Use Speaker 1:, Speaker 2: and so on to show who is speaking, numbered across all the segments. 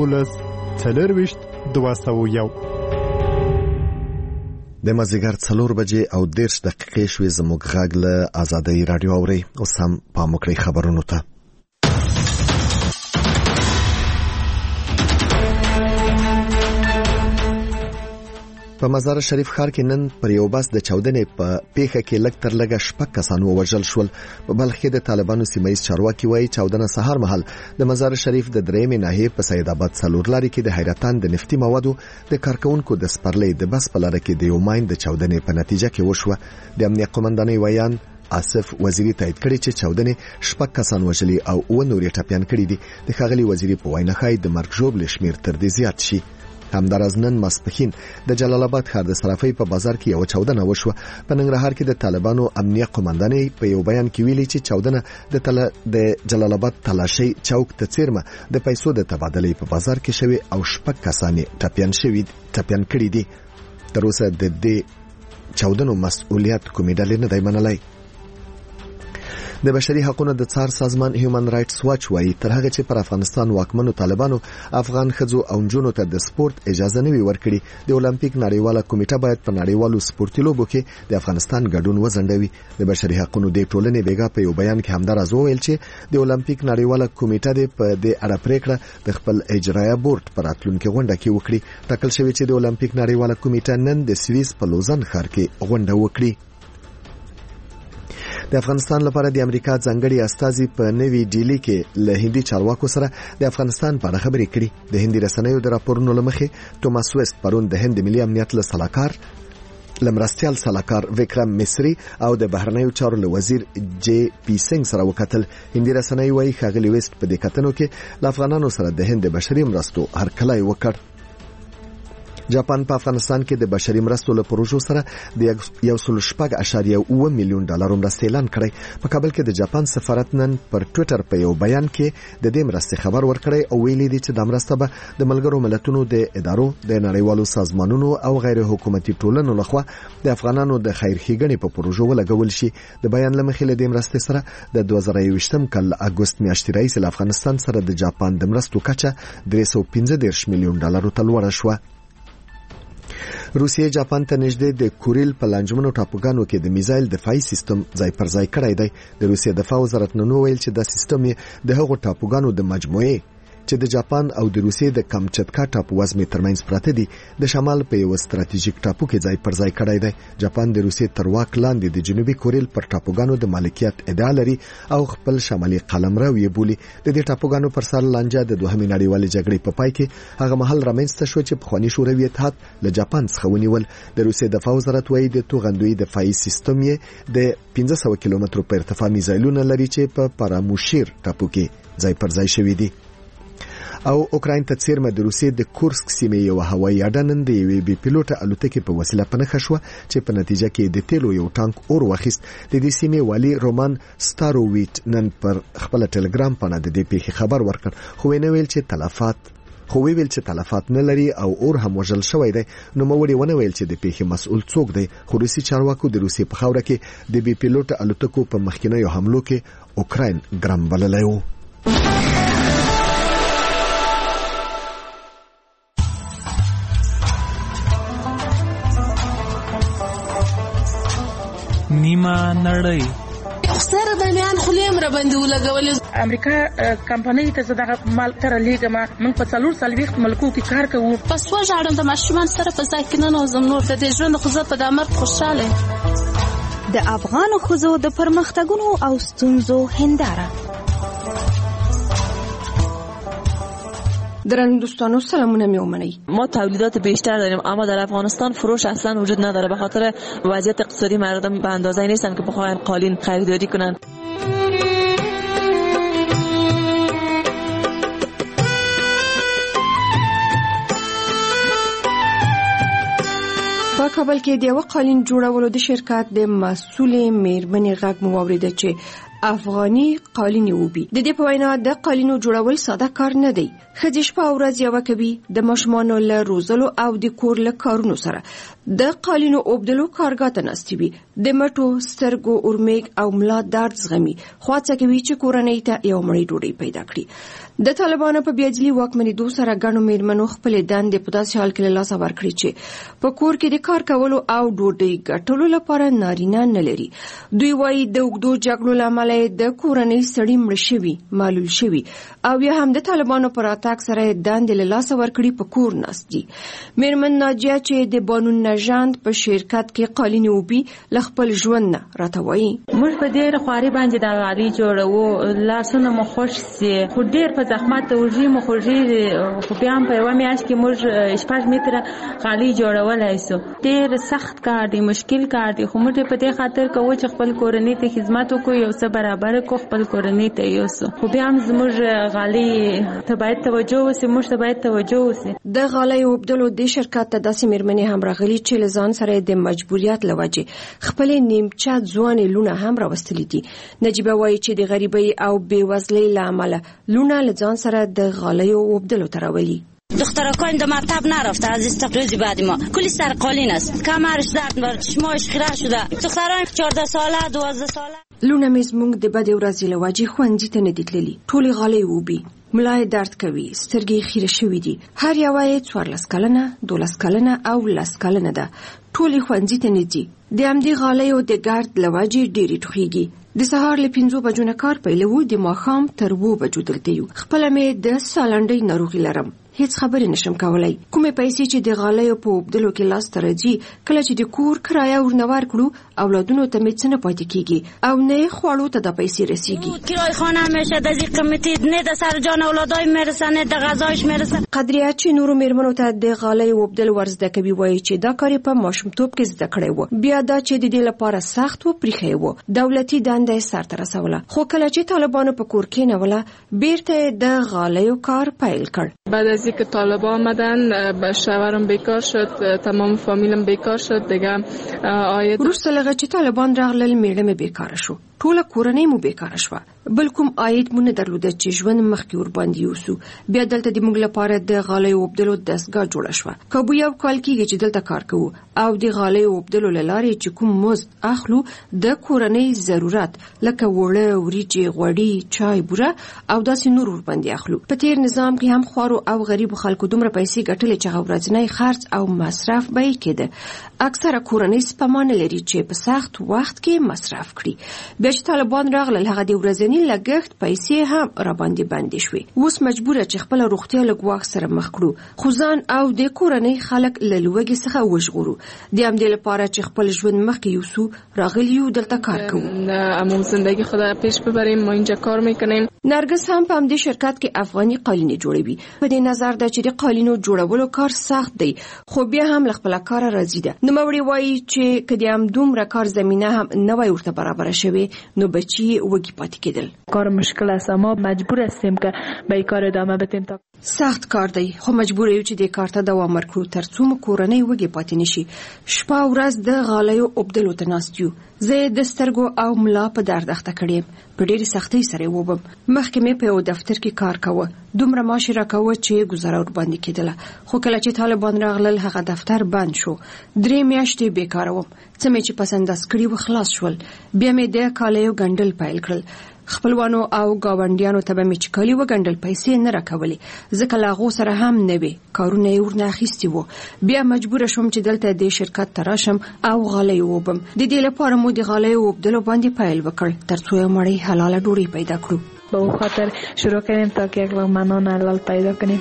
Speaker 1: 221.
Speaker 2: د مازیګر 4 بجې او 10 دقیقې شوې. زموږ غږ له آزادۍ رادیو اوري. اوس هم پام وکړئ خبرونو ته. په مزار شریف ښار کې نن پر یو بس د چاودنې په پیښه کې لږ تر لږه 6 کسان ووژل شول. په بلخ کې د طالبانو سیمایي چارواکي وایي چاودنه سهار مهال د مزار شریف د درېمې ناحیې په سید آباد څلور لارې کې د حیرتان د نفتي موادو د کارکونکو د سپرلۍ د بس په لاره کې د یو ماین د چاودنې په نتیجه کې وشوه. د امنیت قومندانۍ ویان آصف وزیری تایید کړی چې چاودنې 6 کسان وژلي او 9 نور ټپيان کړي دي. د ښاغلي وزیری په وینا ښایي د مرګ ژوبل شمیر تر دې زیات شي. همداراز نن ماسپښین د جلال آباد ښار د صرافۍ په بازار کې یو چاودنه وشوه. په ننګرهار کې د طالبانو امنیت قومندانۍ په یو بیان کې ویلي چې چاودنه د جلال آباد تلاشي چوک ته څیرمه د پیسو د تبادلې په بازار کې شوی او 6 کسان ټپيان کړي دي. تر اوسه د دې چاودنو مسؤلیت کومې ډلې نه دی منلای. د بشري حقوقو د څار سازمان هیومن رائټس واچ وایي تر هغه چې پر افغانستان واکمنو طالبانو افغان ښځو او نجونو ته د سپورت اجازه نه وي ورکړي، د اولمپیک نړیواله کمیټه باید په نړیوالو سپورتي لوبو کې د افغانستان ګډون وځنډوي. د بشري حقوقو د ټولنې بیګا په یو بیان کې همدارز وویل چې د اولمپیک نړیواله کمیټه په دې اړه پریکړه د خپل اجرایه بورډ پر راتلونکي غونډه کې وکړي. ټاکل شوی چې د اولمپیک نړیواله کمیټه نن د سویس په لوزن ښار کې غونډه وکړي. د افغانستان لپاره د امریکا ځانګړي استازي په نوي ډیلی کې له هندي چارواکو سره د افغانستان په اړه خبرې کړې. د هندي رسنیو د راپورونو لمخې توماس ویست پرون د هند ملي امنیت لمرستیال سلاکار وکرم مصری او د بهرنیو چارو وزیر جی پی سنگ سره وکتل. هندي رسنۍ وايي ښاغلي ویست په دې کتنو کې له افغانانو سره د هند بشري مرستو هرکلی وکړ. جاپان په افغانستان کې د بشري مرستو له پروژو سره د 1.8 میلیون ډالر مرستې اعلان کړې. په کابل کې د جاپان سفارت نن پر ټوئیټر په یو بیان کې د دې مرستې خبر ورکړی او ویلي دی چې د مرسته به د ملګرو ملتونو د ادارو، د نړیوالو سازمانونو او غیر حکومتي ټولنو لخوا د افغانانو د خیر ښېګڼې په پروژو ولګول شي. د بیان لمخې له دې مرستې سره د 2021 کال اګوست میاشتې راهیسې له افغانستان سره د جاپان د مرستو کچه 315 میلیون ډالر ته لوړه شوه. روسیې جاپان ته نږدې د کوریل په لانجمنو ټاپوګانو کې د میزایل دفاعي سیستم ځای پر ځای کړی دی. د روسیې دفاع وزارت نن ویل چې دا سیستم د هغو ټاپوګانو د مجموعې چې د جاپان او د روسیې د کامچتکا ټاپو وزمې ترمنځ پراته دي د شمال په یو ستراتیژیک ټاپو کې ځای پر ځای کړی دی. جاپان د روسیې تر واک لاندې د جنوبي کوریل پر ټاپوګانو د مالکیت ادعا لري او خپل شمالي قلمرو یې بولي. د دې ټاپوګانو پر سر لانجه د دوهمې نړیوالې جګړې په پای کې هغه مهال رامنځته شو چې پخوانی شوروي اتحاد له جاپان څخه ونیول. د روسیې دفاع وزارت وايي د توغندوی دفاعي سیستم یې د 500 کیلومترو په ارتفاع میزایلونه لري چې په پاراموشیر ټاپو کې ځای پر ځای شوی دي. او اوکراین ته څیرمه د روسیې د کورسک سیمې یو هوایي اډه نن د یوې بي پیلوټه الوتکې په وسیله په نښه شوه چې په نتیجه کې د تیلو یو ټانک اور واخیست. د دې سیمې والي رومان ستاروویټ نن پر خپل ټلګرام باندې د دې پیښې خبر ورکړ، خو ویل چې تلفات نه لري او اور هم وژل شوی دی. نو موړي ونه ویل چې د پیښې مسؤل څوک دی. خو روسي چارواکو د روسیې په خاوره کې د بي پیلوټه الوتکو په مخکینیو حملو کې اوکراین ګرم بللی و.
Speaker 3: نیمه نړۍ
Speaker 4: سره د میان خلیم را باندې ولګول.
Speaker 5: امریکا کمپنۍ ته زړه مال تر لیګما موږ په 440 ملکو کې کار کوو.
Speaker 4: پس وژاړم د ماشومان سره په ځای کې نه نوزم نور د دې ژوند خو زه په دامر خوشاله.
Speaker 6: د افغانو ښځو د پرمختګونو او ستونزو هنداره.
Speaker 7: درنو دوستانو سلامونه میومنی.
Speaker 8: ما تولیدات بیشتر داریم اما در افغانستان فروش اصلا وجود نداره به خاطر وضعیت اقتصادی مردم به اندازه‌ای نیستن که بخواین قالین خریداری کنن.
Speaker 7: په کابل کې د یو قالین جوړولو د شرکت د مسؤل میرمنې غږ مو واورید چې افغاني قالین وبي. د دې په وینا د قالینو جوړول ساده کار نه دی. ښځې شپه او ورځ یو کوي د ماشومانو له روزلو او د کور له کارونو سره د قالینو اوبدلو کارګاه ته ناستې وي. د مټو، سترګو، اورمیږ او ملا درد زغمي. خو هڅه کوي چې کورنۍ ته یو مړۍ ډوډۍ پیدا کړي. د طالبانو په بیاجلي واکمنېدو سره ګڼو میرمنو خپلې دندې په داسې حال کې له لاسه ورکړي چې په کور کې د کار کولو او ډوډۍ ګټلو لپاره نارینه نه لري. دوی وایي د اوږدو جګړو له امله د کورنۍ سړي مړه شوي، معلول شوي او یا هم د طالبانو پر راتګ سره دندې له لاسه ورکړي په کور ناست دي. میرمن ناجیه چې د بانو نژند په شرکت کې قالین اوبي له خپل ژوند نه راته وایي.
Speaker 9: موږ په ډېر خواري باندې د غالۍ جوړوو، لاسونه مو خوش سي، خو ډېر زحمت وږي مو خوږي، خو بیا هم په یوه میاشت کې موږ 6 متره غالۍ جوړولی سو. ډېر سخت کار دی، مشکل کار دی، خو موږ په دې خاطر کوو چې خپل کورنۍ ته خدمت وکړو، یو څه برابر کړو خپل کورنۍ ته یوسو. خو بیا هم زموږ غالۍ ته باید توجه وسي، موږ ته باید توجه وسي.
Speaker 7: د غالۍ اوبدلو د شرکت ته داسې میرمنې هم راغلي چې له ځان سره د مجبوریت له وجې خپلې نیمچه ځوانې لونه هم راوستلي دي. نجیبه وایي چې د غریبۍ او بېوزلۍ له امله لونه له ځان سره د غالیو اوبدلو ته راولي.
Speaker 10: دخترکان دو مکتب نرفته از استقلال بعد ما کلی سر قالین است، کمرش درد داره، چشماش خیره شده، دختران 14 ساله 12 ساله.
Speaker 7: لونه مې زموږ د بدې ورځې له وجې ښوونځي ته نه دي تللي. ټولې غالۍ اوبي، ملا یې درد کوي، سترګې خیره شوي دي. هر یوه یې 14 کلنه، 12 کلنه او 10 کلنه ده. ټولې ښوونځي ته نه ځي. د همدې غالیو د ګرد له وجې ډېرې ټوخېږي. د سهار له 5 بجو نه کار پیلوو، د ماښام تر 2 بجو دلته یو. خپله مې د سالنډۍ ناروغي لرم، هیڅ خبرې نشم کولای. کومې پیسې چې د غالیو په اوبدلو کې لاس ته راځي، کله چې د کور کرایه ورنه ورکړو اولادونو ته مې څه نه پاتې کېږي او نه خوړو ته د پیسې رسیږي.
Speaker 10: کرایه خانه میشه د دې کمیټې نه د سر جان اولادای میرسه، نه د غذایش میرسه.
Speaker 7: قدریه چې نورو میرمنو ته د غالۍ اوبدل ورزده کوي وایي چې دا کار په ماشومتوب کې زده کړی و، بیا دا چې د دې لپاره سخت و پریښی و، دولتي دنده یې سرته رسوله. خو کله چې طالبانو په کور کېنوله بیرته د غالیو کار پیل کړ.
Speaker 11: بعد از اینکه طالبان آمدن شوهرم بیکار شد، تمام فامیلم بیکار شد دیگه.
Speaker 7: وروسته لږ چې طالبان راغلل میړه مې بیکاره شو، ټوله کورنۍ مو بیکاره شوه، بل کوم عاید مو نه درلوده چې ژوند مخکې ورباندې یوسو. بیا دلته د موږ لپاره د غالۍ اوبدلو دستګاه جوړه شوه. کابو یو کال کېږي چې دلته کار کوو او د غالۍ اوبدلو له لارې چې کوم مزد اخلو د کورنۍ ضرورت لکه وړه، وریجې، غوړي، چای، بوره او داسې نور ورباندې اخلو. په تیر نظام کې هم خوارو او غریبو خلکو دومره پیسې ګټلې چې ورځنی خرڅ او مصرف به یې کېده. اکثره کورنۍ سپما نه لري چې په سخت وخت کې مصرف کړي. بیا چې طالبان راغلل هغه د ورځني لګښت پیسې هم را باندې بندې شوې. اوس مجبوره چې خپل روغتیا له ګواښ سره مخ کړو، خو ځان او د کورنۍ خلک له لوږې څخه وژغورو. د همدې لپاره چې خپل ژوند مخکې یوسو راغلیو دلته کار کوو.
Speaker 11: اما زندگی خود پیش ببریم، ما اینجا کار میکنیم.
Speaker 7: نرگس هم په همدې شرکت کې افغاني قالینې جوړوي. په دې نظر ده چې د قالینو جوړولو کار سخت دی، خو بیا هم له خپل کاره راضي ده. نوموړي وایي چې که د همدومره کار زمینه هم نه وای ورته برابره شوې نو بچي وږي پاتې کېدل.
Speaker 9: کار مشکل است، ما مجبور هستیم که به این کار ادامه بدیم. تا
Speaker 7: سخت کار دی، خو مجبور یو چې د کار ته دوام ورکړو ترڅو مو کورنۍ وږي پاتې نشي. شپه او ورځ د غالیو اوبدلو ته ناست یو. زه د سترګو او ملا په درد اخته کړم، په ډېرې سختۍ سره ووبم. مخکې مې په یو دفتر کې کار کاوه، دومره معاش راکاوه چې گزاره ورباندې کېدله. خو کله چې طالبان راغلل هغه دفتر بند شو. 3 میاشتې بیکاره وم. څه مې چې پسنداز کړي و خلاص شول. بیا مې د کالیو ګنډل پیل کړل. خپلوانو او گاونډیانو ته به مې چې کالي وګنډل پیسې نه راکولې، ځکه له هغو سره هم نه وې، کارونه یې ورنه اخیستي وو. بیا مجبوره شوم چې دلته د شرکت ته راشم او غالۍ ووبم. د دې لپاره مو د غالیو اوبدلو باندې پیل وکړ ترڅو یو مړۍ حلاله ډوډۍ پیدا کړو.
Speaker 9: به او خاطر شروع کردیم تا که یک لقمه حلال پیدا کنیم.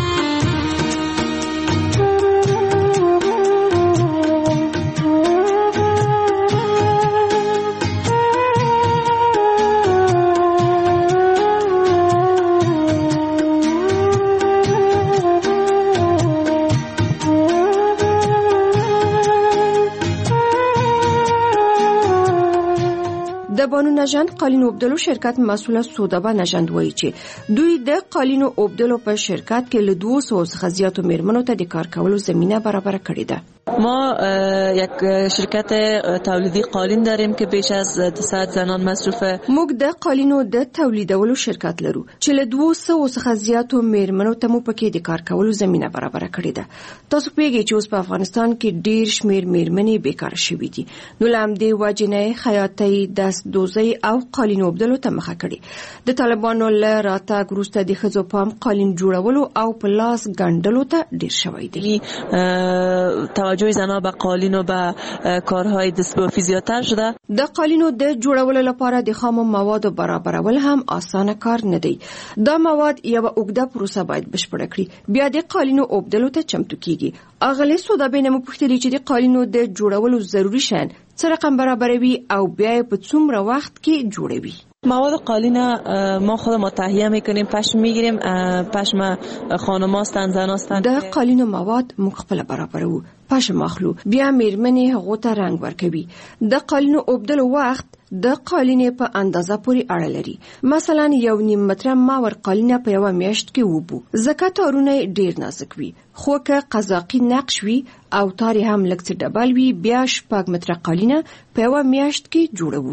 Speaker 7: د بانو نژند قالین اوبدلو شرکت مسئوله سودابه نژند وایي چې دوی د قالینو اوبدلو په شرکت کې له 200 څخه زیاتو میرمنو ته د کار کولو زمینه برابر کړې ده.
Speaker 8: ما یک شرکت تولیدی قالین داریم که بیش از 200 زنان مصروفه.
Speaker 7: موږ د قالینو د تولیدولو شرکت لرو چې له 200 څخه زیاتو میرمنو ته مو پکې د کار کولو زمينه برابر کړې ده. تاسو پیږئ چې اوس په افغانستان کې ډیر شمیر میرمنې بیکار شوې دي. نو لامدې واجنې خیاطۍ، دستدوزۍ او قالین اوبدلو ته مخه کړې. د طالبانو له راتګ وروسته د ښځو پام قالین جوړولو او په لاس ګنډلو ته ډیر شوی دی.
Speaker 8: توجه زنان به قالین و به کارهای دستبافی زیاتر شده.
Speaker 7: د قالینو د جوړولو لپاره د خام موادو برابرول هم اسانه کار نه دی. دا مواد یو اوږده پروسه باید بشپړه کړي. بیا د قالینو اوبدلو ته چمتو کیږي. اغلی سودابه نمو پوښتنه چې د قالینو د جوړولو ضروری شیان څه رقم برابروي او بیا په څومره وخت کې جوړوي.
Speaker 8: مواد قالین ما خودمون تهیه میکنیم، پشم میگیریم، پشم خانماستن، زناستن.
Speaker 7: د قالینو مواد موږ خپل برابرو، پشم اخلو، بیا میرمنې هغه ته رنگ ورکوي. د قالینو اوبدلو وخت د قالینې په اندازه پورې اړه لري. مثلا 1.5 متره ماور قالینه په یو میاشت کې وبو. ځکه تارونه ډیر نازک وي. خو که قزاقي نقش وي او تاری هم لږ څه ډبل وي، بیا 6 متره قالینه په یو میاشت کې جوړوو.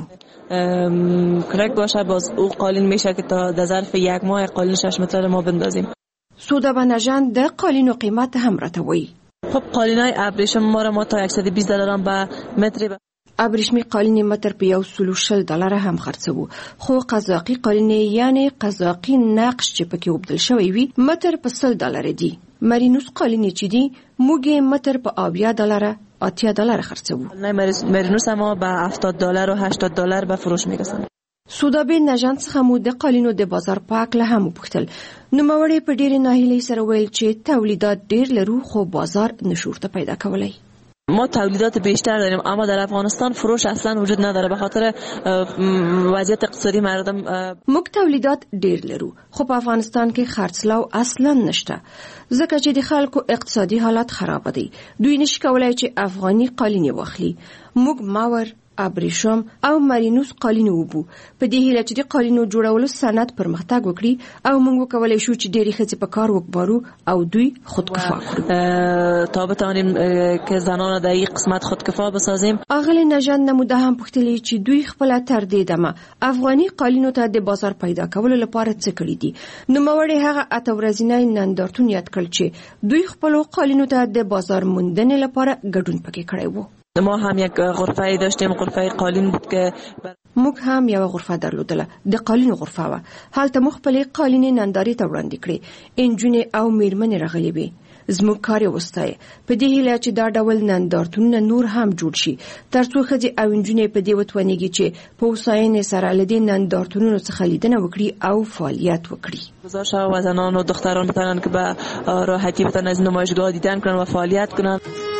Speaker 8: کرک باشه باز او قالین میشه که تا در ظرف 1 ماه قالین 6 متر ما بندازیم.
Speaker 7: سودابه نژان د قالینو قیمت هم راته وایي.
Speaker 8: خب قالینای ابریشم ما تا $120 به متر.
Speaker 7: ابریشمی قالین متر په $140 هم خرڅوو. خو قزاقي قالین یعنی قزاقي نقش چې پکې وبدل شوی وي متر په $100 دی. مرینوس قالین چې دی موږ متر په $80 $80 خرڅوو.
Speaker 8: نه مرینوس ما به $70 و $80 به فروش میرسن.
Speaker 7: سودابه نژان څخه مو د قالینو د بازار پاک له هم وپوښتل. نوموړی په ډېرې ناهیلۍ سره ویل چې تولیدات ډېر لرو خو بازار نشورته پیدا کولای.
Speaker 8: ما تولیدات بیشتر داریم اما در افغانستان فروش اصلا وجود نداره به خاطر وضعیت اقتصادی مردم.
Speaker 7: موږ تولیدات ډیر لرو خو په افغانستان کې خرڅلاو اصلا نشته ځکه چې د خلکو اقتصادي حالت خراب دي. دوی نشي کولای چې افغاني قالین واخلي. موږ ماور، ابریشم او مرینوس قالین وبو په دې هیله چې د قالینو جوړولو صنعت پرمختګ وکړي او موږ وکولای شو چې ډېری ښځې په کار وګمارو او دوی خودکفا کړو
Speaker 8: تا بتوانیم که زنان در این قسمت خودکفا بسازیم.
Speaker 7: اغلی نژان نموده هم پوښتلي چې دوی خپل تر دې دمه افغاني قالینو ته د بازار پیدا کولو لپاره څه کړي دي. نوموړی هغه اته ورځنی نندارتون یاد کړ چې دوی خپل قالینو ته د بازار موندنې لپاره ګډون پکې کړی وو.
Speaker 8: ما هم یک غرفه داشتیم، غرفه قالین بود که
Speaker 7: موږ هم یو غرفه درلودله د قالین غرفه و. هلته مخبل قالین ننداري ته وړاندې کړې. انجونې او میرمنې راغلي وي. زموږ کار وستای په دې هیله چې دا ډول نندارتونونه نور هم جوړ شي ترڅو ښځې او انجونې په دې وتوانیږي چې په وساینې سره له دې نندارتونونو څخه لیدنه وکړي او فعالیت وکړي.
Speaker 8: گزار شود و زنان و دختران بتونن که به راحتی بتونن از نمایشگاه دیدن کنن و فعالیت کنن.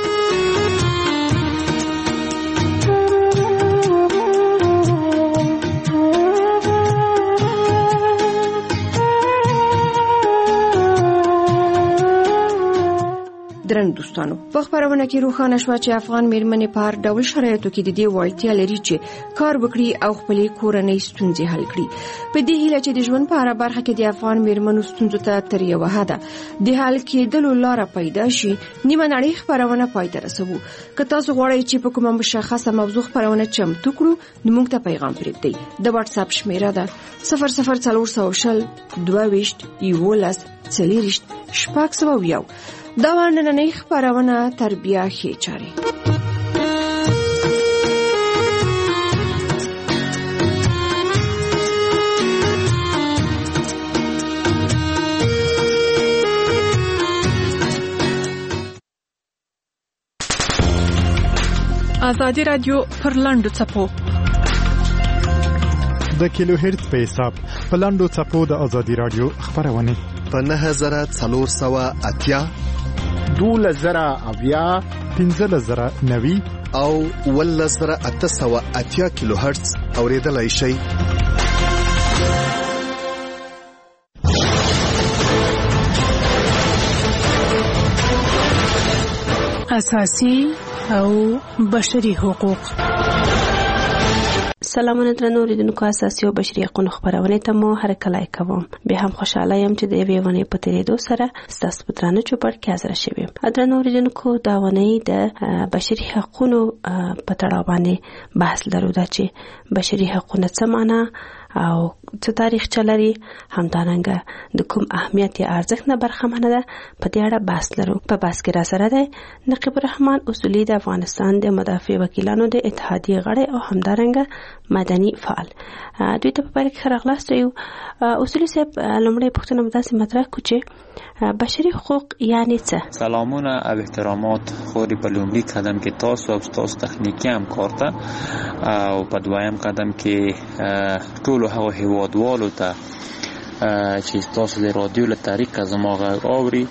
Speaker 7: درن دوستانو په خبرونه کې روښانه شو چې افغان میرمنې په هر ډول شرایطو کې د دې وړتیا لري چې کار وکړي او خپلې کورنۍ ستونزې حل کړي. په دې هیله چې د ژوند په هره برخه کې د افغان میرمنو ستونزو ته تر یوه حده د حل کېدلو لاره پیدا شي. نیمه نړۍ خبرونه پای ته رسوو. که تاسو غواړئ چې په کومه مشخصه موضوع خبرونه چمتو کړو نو موږ ته پیغام پرېږدئ. د واتس اپ شمیره ده 00420 22 11 40 دا نننۍ خبرونه تربیه ښې چارې.
Speaker 12: ازادي رادیو پر لاندو چپو
Speaker 1: د کیلو هرتز په حساب په لاندو چپو د ازادي رادیو خبرونه
Speaker 2: په 9480
Speaker 1: 12,000 15,090
Speaker 2: او 1880 کیلو هرتز اوریدلای شئ.
Speaker 12: اساسي او بشري حقوق.
Speaker 13: سلامونه درنو اوریدونکو، اساسي او بشري حقوقو خبرونه ته مو هرکلی کوم. بیا هم خوشاله یم چې د یوې ونې په تیریدو سره ستاسو په درانه چوپړ کې حاضر شوم. درنو اوریدونکو، دا ونې د بشري حقوقو په تړاو باندې بحث لرو، دا چې بشري حقوقونه څه معنا او څه تاریخ چلري، همدارنګه د کوم اهمیت یا ارزښت نه برخمنه ده، په دې اړه بحث لرو. په بحث کې را سره ده نقیب الرحمن اصولي د افغانستان د مدافع وکیلانو د اتحادیې غړی او همدارنګه مدني فعال. دوی ته په پیل کې راغلاست. یو اصولي صاحب، لومړی پوښتنه مو داسې مطرح کړو چې بشري حقوق یعنی څه؟
Speaker 14: سلامونه او احترامات خو په لومړي قدم کې تاسو او تاسو تخنیکی همکار ته او په دویم قدم کې ټولو هغو هیوادوالو ته چې تاسو د رادیو له طریقه زما غږ اوري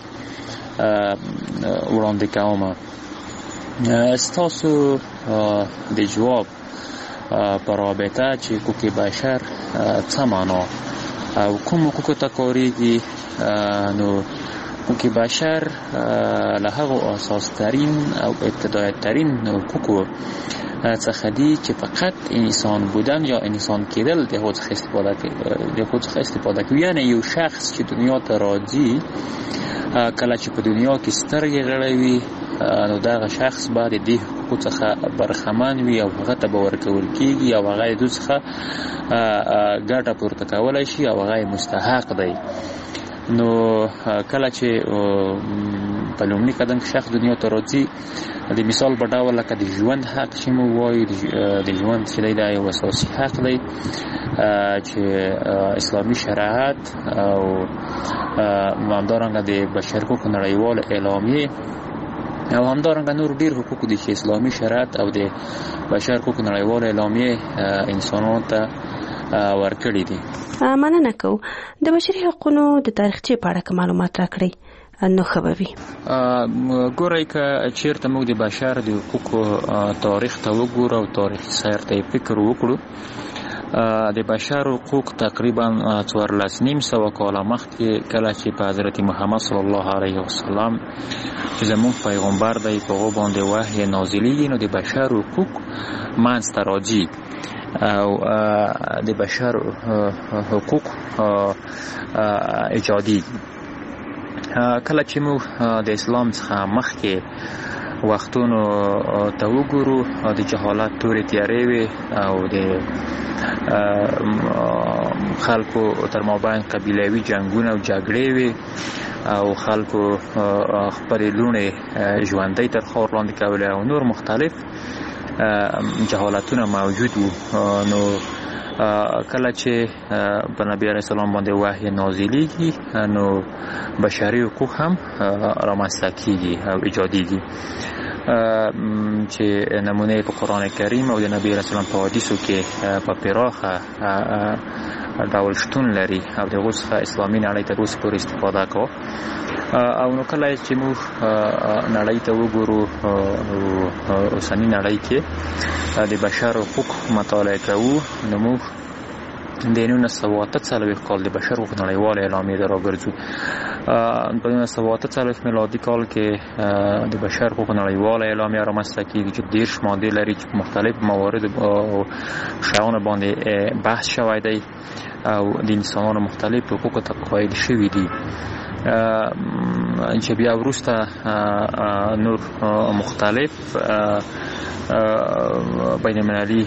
Speaker 14: وړاندې کوم. ستاسو د جواب په رابطه چې حقوق بشر څه معنا او کوم حقوقو ته کاریږي، نو حقوق بشر له هغو اساس‌ترین او ابتدایی‌ترین حقوقو څخه دي چې فقط انسان بودن یا انسان کېدل د هغو څخه استفاده کوي. یعنی یو شخص چې دنیا ته راځي، کله چې په دنیا کې سترګې غړوي، نو دغه شخص باید د دې حقوقو څخه برخمن وي او هغه ته به ورکول کېږي او هغه د دوی څخه ګټه پورته کولی شي او هغه مستحق دی. نو کله چې په لومړي قدم کې شخص دنیا ته راځي، د مثال په ډول لکه د ژوند حق چې موږ وایو، د ژوند چې دی دا یو اساسي حق دی چې اسلامي شریعت او همدارنګه د بشر حقوقو نړیوال اعلامیې او همدارنګه نور ډیر حقوق دي چې اسلامي شریعت او د بشر حقوقو نړیوال اعلامیې انسانانو ته ورکړي دي.
Speaker 13: مننه کوم. د بشري حقوقو د تاریخچې په اړه معلومات راکړئ نو ښه به وي.
Speaker 14: ګورئ، که چیرته موږ د بشر د حقوقو تاریخ ته وګورو او تاریخي سیر ته فکر وکړو، د بشر حقوق تقریبا 1400 کاله مخکې کله چې په حضرت محمد صلی الله علیه وسلم چې زموږ پیغمبر دی په هغو باندې وحی نازلیږي، نو د بشر حقوق منځته راځي او د بشر حقوق ایجادي. کله چې موږ د اسلام څخه مخکې وختونو ته وګورو، د جهالت تورې تیارې وې او د خلکو تر مابین قبیلوي جنګونه او جګړې وې او خلکو خپلې لوڼې ژوندۍ تر خاور لاندې کولې او نور مختلف جهالتونه موجود وو. نو کله چې په نبی علیه السلام باندې وحی نازلیږي، نو بشري حقوق هم رامنځته کیږي او ایجادیږي چې نمونه په قرآن کریم او د نبی علیه السلام په حدیثو کې په پراخه ډول شتون لري او دغه څخه اسلامي نړۍ تر اوسه پورې استفاده کوي. او نو کله چې موږ نړۍ ته وګورو، اوسنۍ نړۍ کې د بشر حقوق مطالعه کوو، نو موږ د 1948 کال د بشر حقوق نړیوال اعلامیې ته راګرځو. په 1948 میلادي کال کې د بشر حقوق نړیوال اعلامیه رامنځته کېږي چې 10 ماده لري چې په مختلف موارد او شیانو باندې بحث شوی دی او د انسانانو مختلف حقوقو ته قایل شوي دي، چې بیا وروسته نور مختلف بین المللي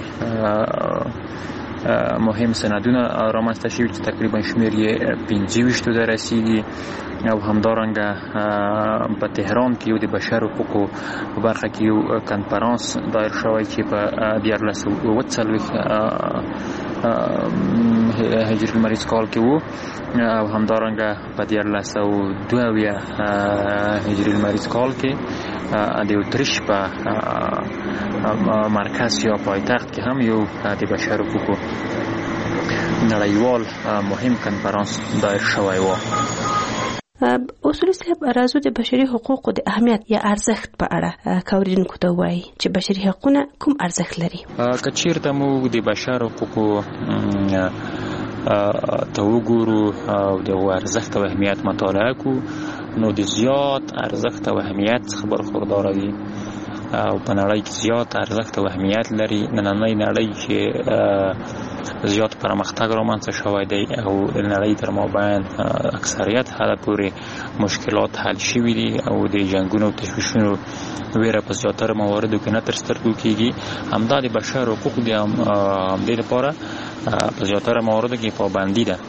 Speaker 14: مهم سندونه رامنځته شوي چې تقریبا شمیر یې 25 ته رسیږي. او همدارنګه په تهران کې یو د بشر حقوقو په برخه کې یو کنفرانس دایر شوی چې په 1440 هجري لمریز کال کې وو او همدارنګه په 1402 هجري لمریز کال کې د اتریش په مرکز یا پایتخت کې هم یو د بشر حقوقو نړیوال مهم کنفرانس دایر شوی و.
Speaker 13: اصولي صاحب، راځو د بشري حقوقو د اهمیت یا ارزښت په اړه کوریدونکو ته وایي چې بشري حقوقونه کوم ارزښت لري.
Speaker 14: که چیرته موږ د بشر حقوقو ته وګورو او د ارزښت او اهمیت مطالعه کو، نو د زیات ارزښت او اهمیت څخه برخوردار دي. او په نړۍ کې زیات ارزښت او اهمیت لري. نننۍ نړۍ چې زیات پرمختګ رامنځته شوی دی او د نړۍ تر مابین اکثریت حد پورې مشکلات حل شوي دي او د جنګونو او تشویشونو ویره په زیاتره مواردو کې نه تر سترګو کېږي. همدا د بشر حقوق دي، همدې لپاره په زیاتره مواردو کې پابندي ده.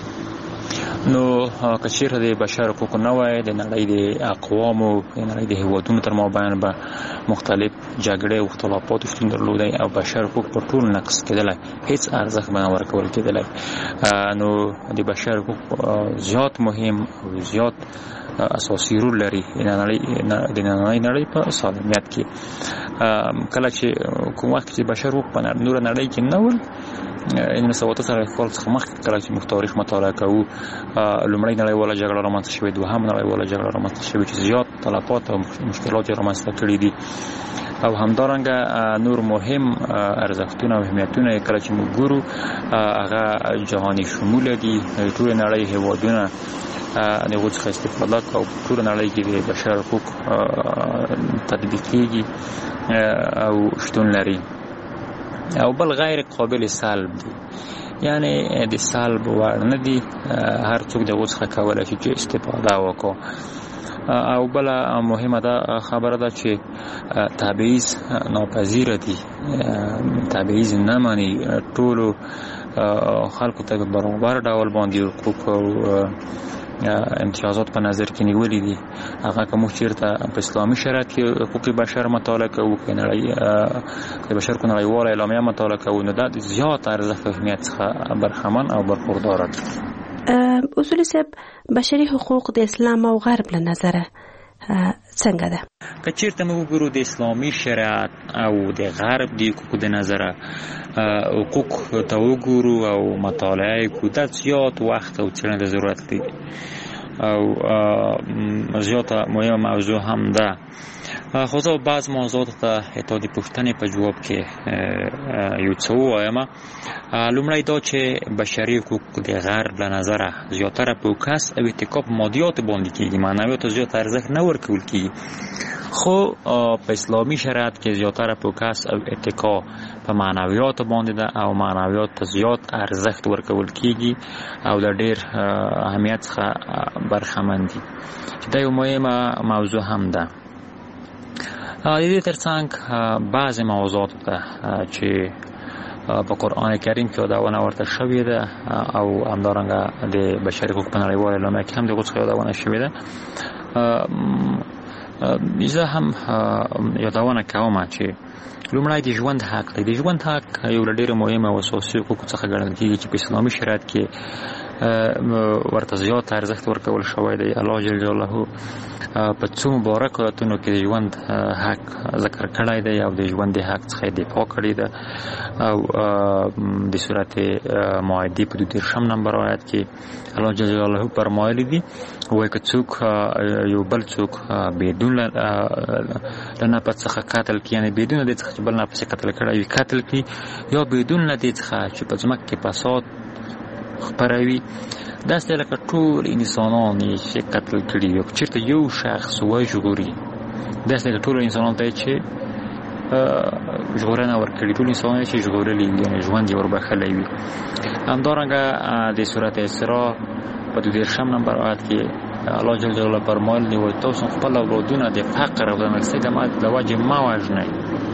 Speaker 14: نو که چیرته د بشر حقوق نه وای، د نړۍ د اقوامو، د نړۍ د هیوادونو تر مابین به مختلف جګړې او اختلافات شتون درلودی او بشر حقوق په ټول نقض کېدلی، هیڅ ارزښت به نه ورکول کېدلی. نو د بشر حقوق زیات مهم او زیات اساسي رول لري د نننۍ نړۍ په سالمیت کې. کله چې کوم وخت چې بشر حقوق په نوره نړۍ کې نه ول، یعنې سواتو سره کال څخه مخکې کله چې موږ تاریخ مطالعه کوو، لومړۍ نړیواله جګړه رامنځته شوې، دوهم نړیواله جګړه رامنځته شوې چې زیات تلفات او مشکلات یې رامنځته کړي دي. او همدارنګه نور مهم ارزښتونه او اهمیتونه کله چې موږ ګورو هغه جهاني شموله دي. ټول نړۍ هیوادونه د هغو څخه استفاده کوي او ټول نړۍ کې د بشر حقوق تطبیق کېږي او شتون لري. او بل غیر قابل سلب دي، یعنی د سلب وړ نه دي، هر څوک د هغو څخه کولی شي چې استفاده وکړي. او بل مهمه ده خبره ده چې تبعیض ناپذیره دي، تبعیض نه مني، ټولو خلکو ته برابر ډول باندې حقوق او امتیازات په نظر کې نیولې دي. هغه که موږ چېرته په اسلامي شریعت کې حقوق بشر مطالعه کوو، که د بشر نړیواله اعلامیه مطالعه کوو، نو دا د زیات ارزښت او اهمیت څخه برخمن او برخورداره دي.
Speaker 13: اصولي صاحب، بشري حقوق د اسلام او غرب له نظره څنګه ده؟
Speaker 14: که چېرته موږ وګورو د اسلامي شریعت او د غرب د حقوقو د نظره حقوق ته وګورو او مطالعه یې کړو، دا زیات وخت او څېړنې د ضرورت لري او زیاته مهمه موضوع هم ده. خو زه بعض موضوعاتو ته حتی د پوښتنې په جواب کې یو څه ووایم. لومړی دا چې بشري حقوق د غرب له نظره زیاتره فوکس او اتکا په مادیاتو باندې کېږي، معنویاتو زیات ارزښت نه ورکول کېږي. خو په اسلامي شریعت کې زیاتره فوکس او اتکا په معنویاتو باندې ده او معنویات ته زیات ارزښت ورکول کېږي او د ډېر اهمیت څخه برخمن دي، چې دا یو مهمه موضوع هم ده. د دې ترڅنګ بعضې موضوعاتو ته چې په قرآن کریم کې یادونه ورته شوې ده او همدارنګه د بشري حقوق په نړیواله اعلامیه کې هم د هغو څخه یادونه شوې ده، زه هم یادونه کوم چې لومړی د ژوند حق دی. د ژوند حق یو له ډېرو مهمو او اساسي حقوقو څخه ګڼل کېږي چې په اسلامي شریعت کې ورته زیات ارزښت ورکول شوی دی. الله جل جلاله په څو مبارکو آیتونو کې د ژوند حق ذکر کړی دی او د ژوند د حق څخه دفاع کړې ده. او د سورت مائده په 22 نمبر آیت کې الله جل جلاله فرمایلی دي وایي که څوک یو بل څوک بدون له نفس څخه قتل کړي، یعنې بدون د څخه چې بل نفس قتل کړی وي قتل کړي، یا بدون له دې څخه چې په ځمکه کې فساد خپروي، داسې لکه ټول انسانان چې قتل کړي وي. چېرته یو شخص وژغوري، داسې لکه ټول انسانان ته چې ژغورنه ورکړي، ټول انسانان چې ژغورلي وي، یعنې ژوند یې وربښلی وي. همدارنګه د سورت اسراء په 22 نمبر آیت کې الله جل جلاله فرمایلی وایي تاسو خپل اولادونه د فقر او د ملسۍ د وجې مه وژنئ.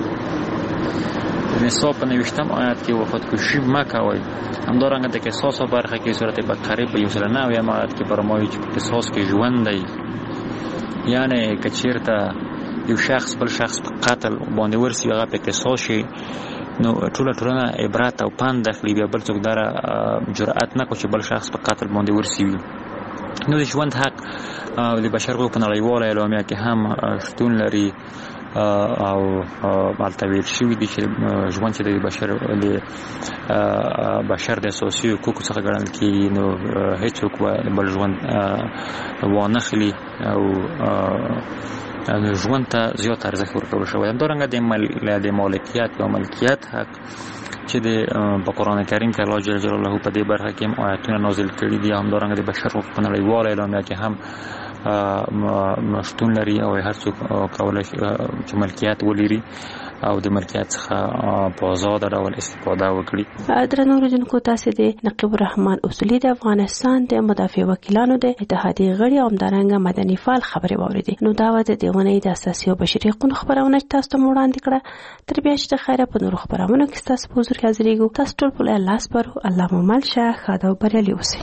Speaker 14: نساء په 29 آیت کې خودکشي مه کوئ. همدارنګه د قصاص برخه کې سورت بقره په 109 آیت کې فرمایي چې په قصاص کې ژوند دی، یعنې که چېرته یو شخص بل شخص په قتل باندې ورسي، هغه په قصاص شي، نو ټوله ټولنه عبرت او پند اخلي، بیا بل څوک داره جرأت نه کوي چې بل شخص په قتل باندې ورسي وي. نو د ژوند حق د بشر حقوق په نړیواله اعلامیه کې هم شتون لري او هلته ویل شوي دي چې ژوند چې د بشر د اساسي حقوقو څخه ګڼل کېږي، نو هېڅوک بل ژوند وانخلي او ژوند ته زیات ارزښت ورکول شوی. همدارنګه د مالکیت یا ملکیت حق چې په قرآن کریم کې الله جل جلاله په دې برخه کې هم آیتونه نازل کړي دي. همدارنګه د بشر حقوق په نړیواله اعلامیه کې هم شتون لري او هر څوک کولای شي چې ملکیت ولري او د ملکیت څخه په آزاد ډول استفاده وکړي.
Speaker 13: درنو اوریدونکو، تاسو د نقیب الرحمن اصولي د افغانستان د مدافع وکیلانو د اتحادیې غړي او همدارنګه مدني فعال خبرې واوریدې. نو دا د دیونې د اساسي او بشري حقوقو خبرونه تاسو ته وړاندې کړه. تر بیا چې خیره په نور خبرونه کې تاسو په حضور کې حاضرېږو. تاسو ټول په الله سپارو. الله مو مل شه، ښه او بریالي اوسئ.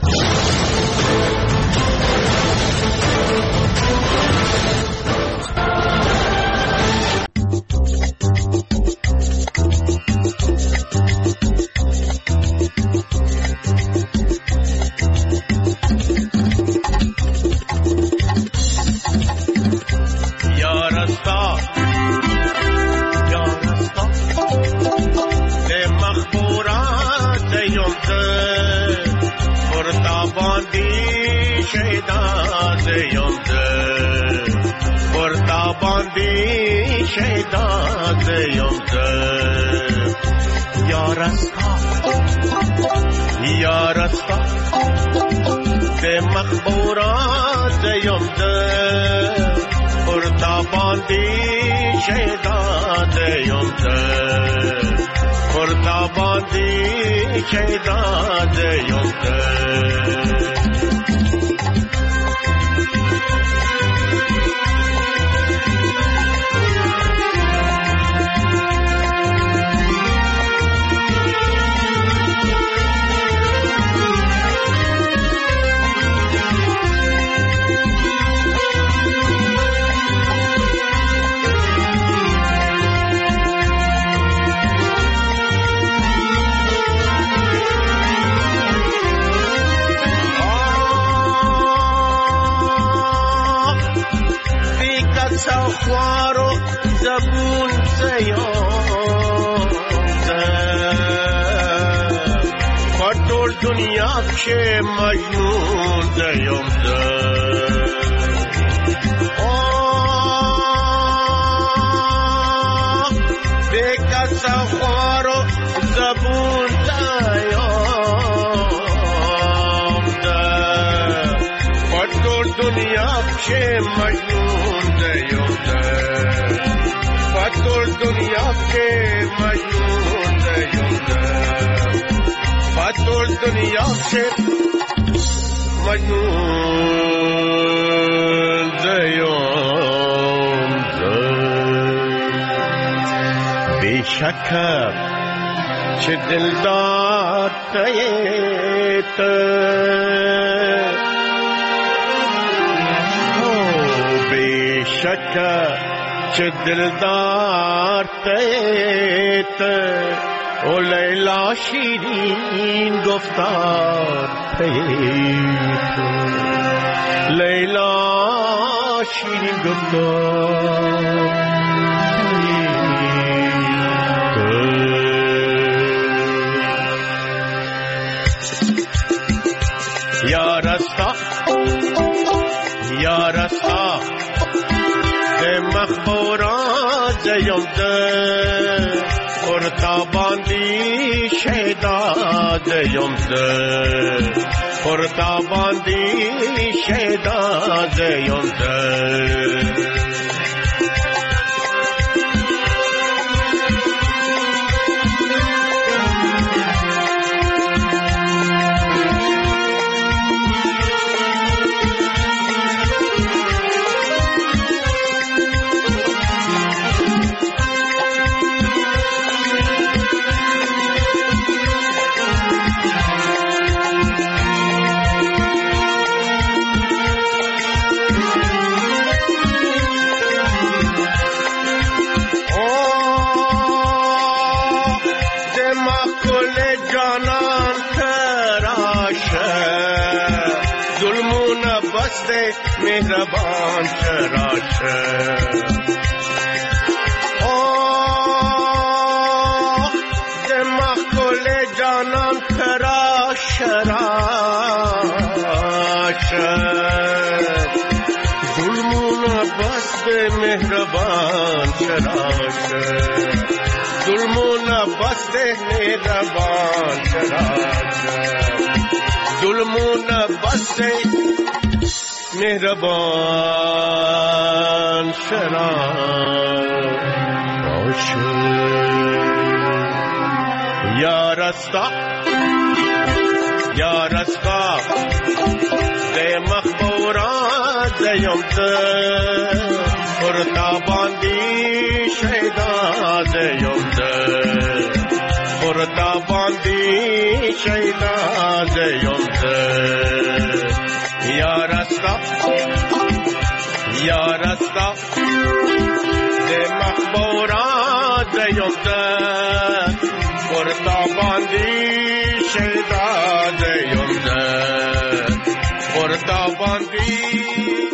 Speaker 15: یارستا د مخبورات یم ده ورتا باندې شهیدان یم ده ورتا باندې شهیدان یم ده خوارو زبون زیام ده پټول دنیا کې مجنون زیام ده بیکسا خوارو زبون زیام ده پټول دنیا کې مجنون پتول دنیا کے مجنون دیوندہ پتول دنیا کے مجنون دیوندہ بے شک چھ دلدار تیت بے شک چھ دلدار تیت او لیلا شیرین گفتار تیت لیلا شیرین گفتار تیت یا رستا یا رستا مخبورات یم ده ورتا باندې شهیدان یم ده ورتا باندې شهیدان یم ده مهربان تراش اوه دماغ کل جانان تراش راش ظلمون بس مهربان تراش ظلمون بس مهربان تراش ظلمون بس مهربان شراب باشه یا رستا ده مخبورات زیم ده پرتاباندی شیدا زیم ده پرتاباندی شیدا زیم ده یا رستا ده مخبورات زیم ده پرتاباندی شیدا زیم ده پرتاباندی